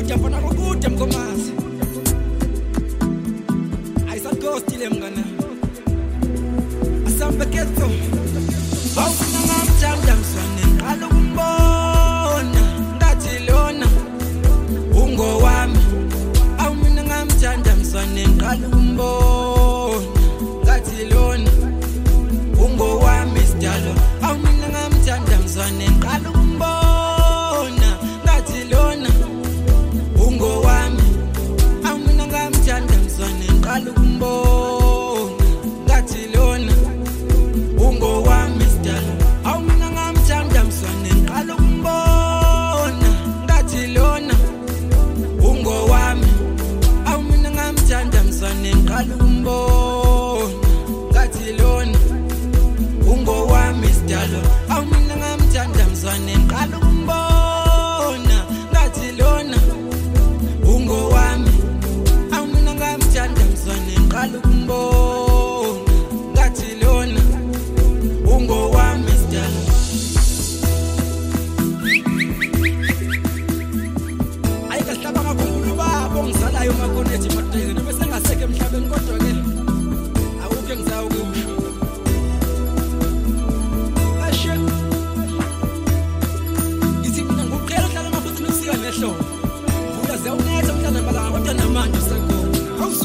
kuja fana kude mkomazi ayisagostile mngana asambe ketho awufuna ngamthanda mswane qala ukumbona ngathi lona ungowami awumina ngamthanda mswane qala ukumbona ngathi lona ungowami sidalo awumina ngamthanda mswane qala ukumbona ngathi lona ungowami awumina ngamthanda mswane qala ukumbona ngathi lona ungowami sidalo awumina ngamthanda mswane qala ukumbona ngathi lona ungowami awumina ngamthanda mswane qala ukumbona ngathi lona ungowami sidalo awumina ngamthanda mswane qala ukumbona ngathi lona ungowami awumina ngamthanda mswane qala ukumbona ngathi lona ungowami sidalo ayikahlaba ngakhulu babo ngizalayo makonethi madeke noma sengaseke emhlabeni kodwa ke awukho engizayo kusho ashe ithi mina ngokuqela uhlala amafuthi nosika nehlo vuka ziyawunetha umntana malanga kodwa namanje usekhona awuso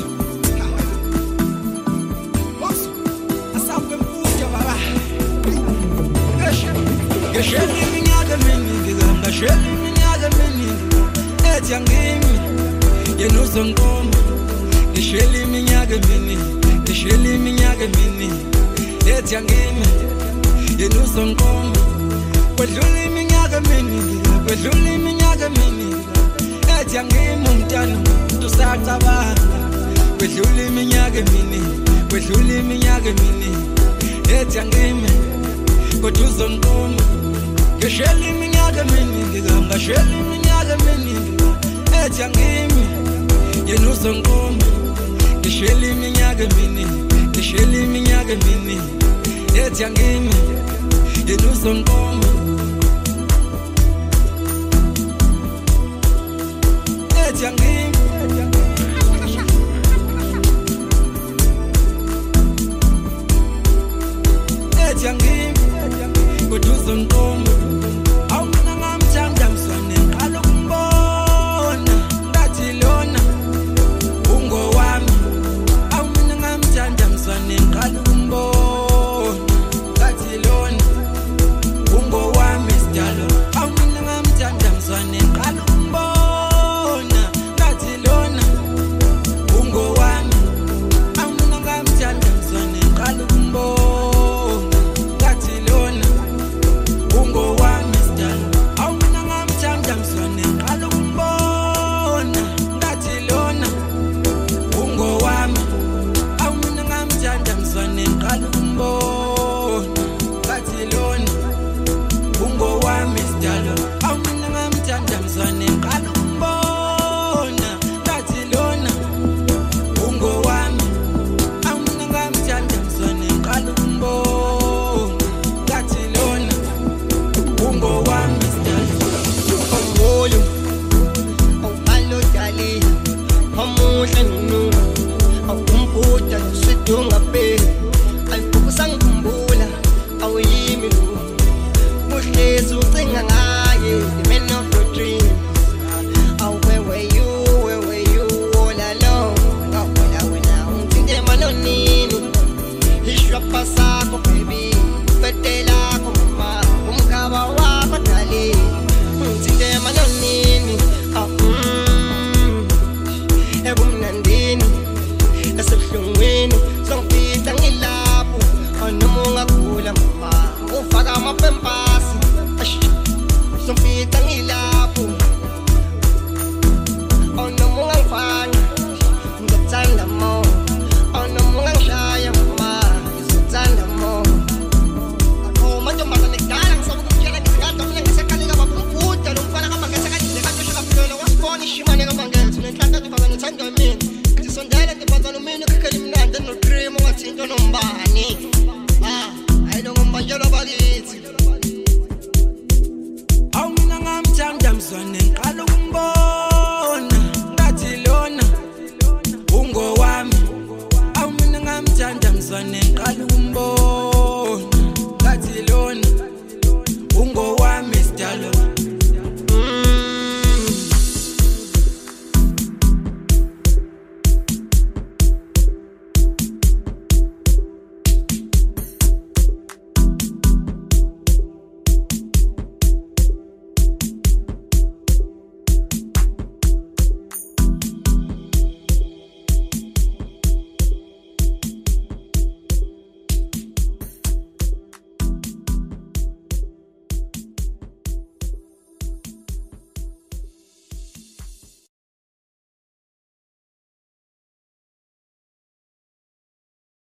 asambe mfuja baba ashe ngeshela iminyaka eminingi ngashela iminyaka eminingi ethi angimi yena uzongoma ngeshela iminyaka eminingi ngeshela iminyaka eminingi ethi angimi yena uzongoma kwedlula iminyaka eminingi kwedlula iminyaka eminingi ethi angimi umntana umuntu usacabanga kwedlula iminyaka eminingi kwedlula iminyaka eminingi ethi angimi kodwa uzongoma ngeshela iminyaka eminingi ngashela iminyaka eminingi ethi angimi yena uzongoma ngeshela iminyaka eminingi ngeshela iminyaka eminingi ethi angimi yena uzongoma ethi angimi ethi angimi kodwa uzongoma awumina ngamthanda mswane qala ukumbona ngathi lona ungowami awumina ngamthanda mswane qala ukumbona ngathi lona ungowami sidalo awumina ngamthanda mswane qala ukumbona ngathi lona ungowami awumina ngamthanda mswane qala ukumbona ngathi lona ungowami sidalo awumina ngamthanda mswane qala ukumbona ngathi lona ungowami awumina ngamthanda mswane qala ukumbona ngathi lona ungowami sidalo awumina ngamthanda mswane qala ukumbona ngathi lona ungowami awumina ngamthanda mswane qala ukumbona ngathi lona ungowami sidalo Omolo, omalo dali, omuhle nunu, awumputa sidunga pe, ayibukusang kumbula, awuyimi lu, muhlezi ucinga ngaye, the man of your dreams. Oh, where were you all alone? Oh, wena untinde malonini, ishwapa sako baby, fetela ko mama, umkaba wako dali. Untinde malonini, ebumnandini, esebuhlungwini, songifita ngilapho, noma ungagula mama, ufaka amapempasi, songifita ngilapho, noma ungangifanya, ngizokuthanda more, noma ungangishaya mama, ngizokuthanda more. Mantombazane kudala ngisabukutshela ngizikade mina ngisekhalika babumfuda lo mfana kama ngesekhalile kanti shakaphela wasibona ishimane kama ngethu nenhlanhla ntombazane uthanda mina ngisondela ntombazane mina ukhekhela imnandi no-cream ungathinto nombani ayiloko mbanjelo bakithi awumina ngamthanda mzwane ngiqala ukumbona